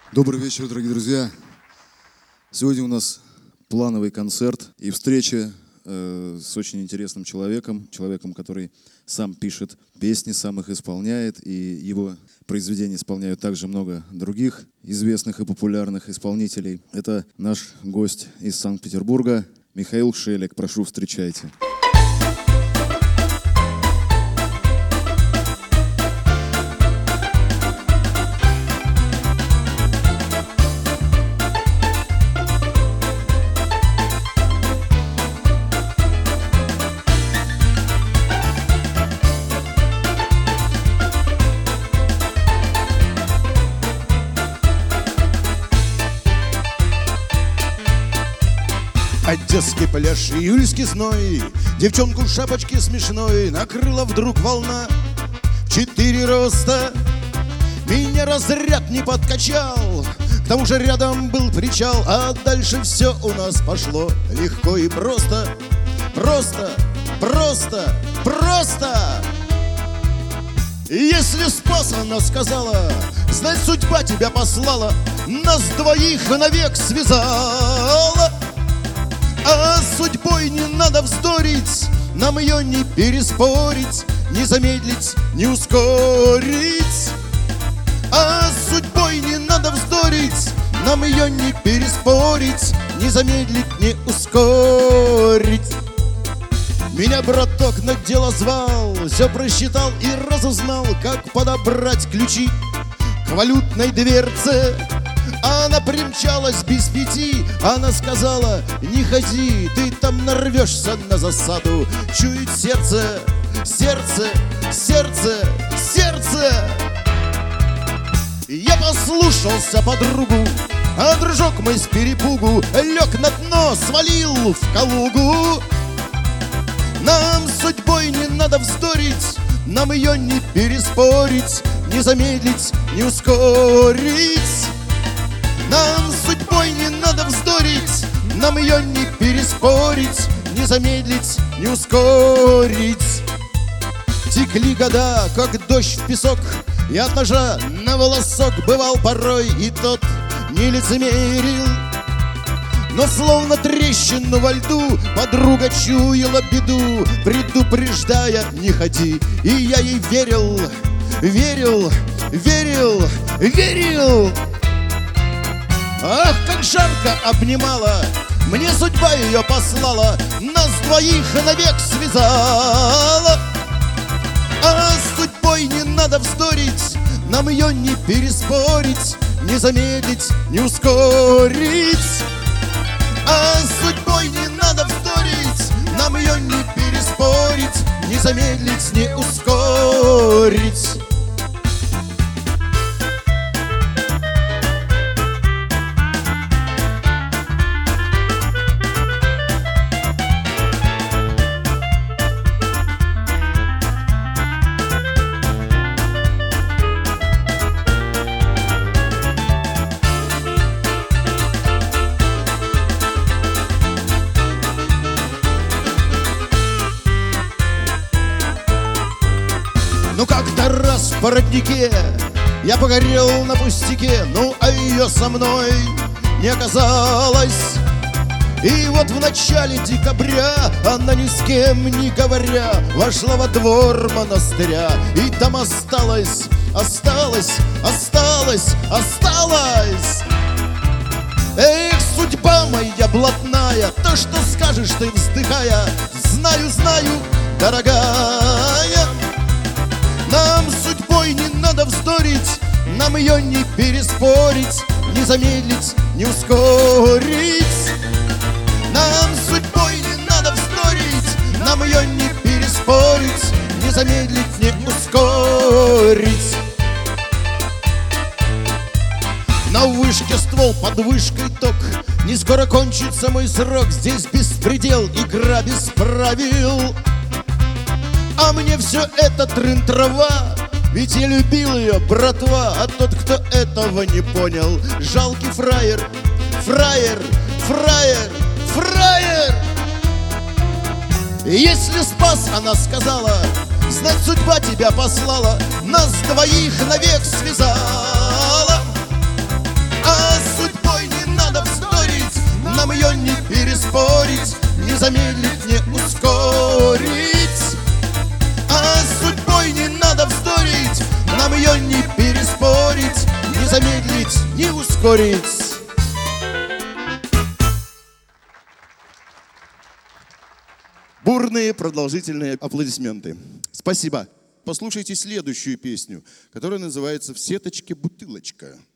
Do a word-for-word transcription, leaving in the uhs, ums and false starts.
Добрый вечер, дорогие друзья. Сегодня у нас плановый концерт и встреча э, с очень интересным человеком, человеком, который сам пишет песни, сам их исполняет, и его произведения исполняют также много других известных и популярных исполнителей. Это наш гость из Санкт-Петербурга Михаил Шелег. Прошу, встречайте. Одесский пляж, июльский зной, девчонку в шапочке смешной накрыла вдруг волна в четыре роста. Меня разряд не подкачал, к тому же рядом был причал, а дальше все у нас пошло легко и просто. Просто, просто, просто. Если спас, она сказала, знать, судьба тебя послала, нас двоих навек связала. А с судьбой не надо вздорить, нам ее не переспорить, не замедлить, не ускорить. А с судьбой не надо вздорить, нам ее не переспорить, не замедлить, не ускорить. Меня браток на дело звал, все просчитал и разузнал, как подобрать ключи к валютной дверце. Она примчалась без пяти, она сказала: не ходи, ты там нарвешься на засаду. Чует сердце, сердце, сердце, сердце. Я послушался подругу, а дружок мой с перепугу лег на дно, свалил в Калугу. Нам с судьбой не надо вздорить, нам ее не переспорить, не замедлить, не ускорить. Нам с судьбой не надо вздорить, нам ее не переспорить, не замедлить, не ускорить. Текли года, как дождь в песок, и от ножа на волосок бывал порой и тот не лицемерил. Но словно трещину во льду подруга чуяла беду, предупреждая: не ходи. И я ей верил, верил, верил, верил. Ах, как жарко обнимала, мне судьба ее послала, нас двоих навек связала. А с судьбой не надо вздорить, нам ее не переспорить, не замедлить, не ускорить. А с судьбой не надо вздорить, нам ее не переспорить, не замедлить, не ускорить. Ну как-то раз в роднике я погорел на пустяке, ну а ее со мной не оказалось. И вот в начале декабря она ни с кем не говоря вошла во двор монастыря, и там осталась, осталась, осталась, осталась. Эх, судьба моя блатная, то, что скажешь ты, вздыхая, знаю, знаю, дорогая. Нам с судьбой не надо вздорить, нам ее не переспорить, не замедлить, не ускорить. Нам с судьбой не надо вздорить, нам ее не переспорить, не замедлить, не ускорить. На вышке ствол, под вышкой ток, не скоро кончится мой срок. Здесь беспредел, игра без правил. А мне все это трын-трава, ведь я любил ее, братва. А тот, кто этого не понял, жалкий фраер, фраер, фраер, фраер. Если спас, она сказала, знать, судьба тебя послала, нас двоих навек связала. ускорить. Бурные продолжительные аплодисменты. Спасибо. Послушайте следующую песню, которая называется «В сеточке бутылочка».